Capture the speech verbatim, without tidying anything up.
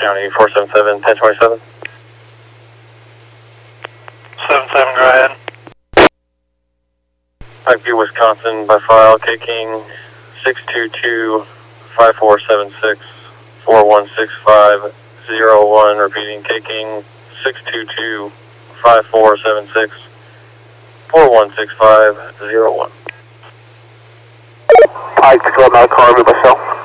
County, four seven seven, ten twenty-seven. seven seven, go ahead. Pikeview, Wisconsin, by file, K King, six two two, five four seven six, four one six five zero one, repeating, K King, six two two, five four seven six, four one six five zero one. Pike, go out car, with myself.